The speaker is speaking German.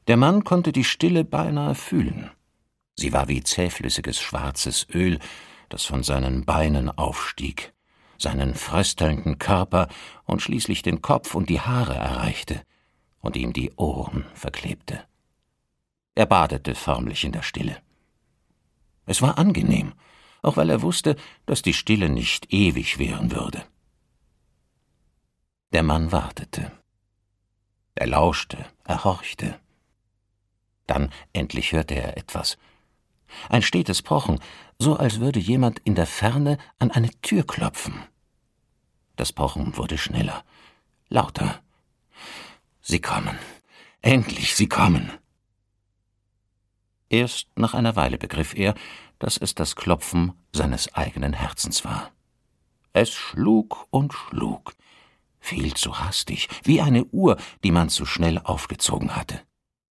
Der Mann konnte die Stille beinahe fühlen. Sie war wie zähflüssiges schwarzes Öl, das von seinen Beinen aufstieg, seinen fröstelnden Körper und schließlich den Kopf und die Haare erreichte und ihm die Ohren verklebte. Er badete förmlich in der Stille. Es war angenehm, auch weil er wusste, dass die Stille nicht ewig währen würde. Der Mann wartete. Er lauschte, er horchte. Dann endlich hörte er etwas. Ein stetes Pochen, so als würde jemand in der Ferne an eine Tür klopfen. Das Pochen wurde schneller, lauter. »Sie kommen. Endlich, sie kommen!« Erst nach einer Weile begriff er, dass es das Klopfen seines eigenen Herzens war. Es schlug und schlug, viel zu hastig, wie eine Uhr, die man zu schnell aufgezogen hatte.